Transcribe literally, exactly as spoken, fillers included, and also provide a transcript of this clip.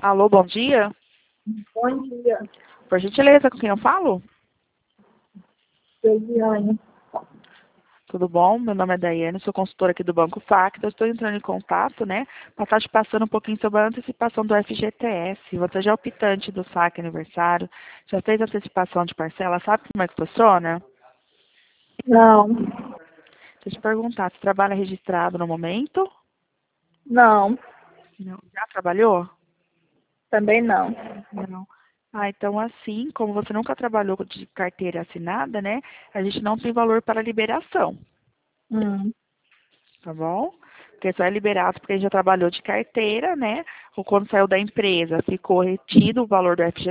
Alô, bom dia. Bom dia, Por gentileza, com quem eu falo? Josiane. Tudo bom? Meu nome é Daiane, sou consultora aqui do Banco Facto. Eu estou entrando em contato, né, para estar te passando um pouquinho sobre a antecipação do F G T S. Você já é optante do saque aniversário, já fez antecipação de parcela, sabe como é que funciona? Não, Deixa eu te perguntar, você trabalha registrado no momento? não, Não. Já trabalhou? também não. Não. Ah, então assim, como você nunca trabalhou de carteira assinada, né, a gente não tem valor para liberação. Hum, Tá bom? Porque só é liberado porque já trabalhou de carteira, né? Ou quando saiu da empresa, ficou retido o valor do F G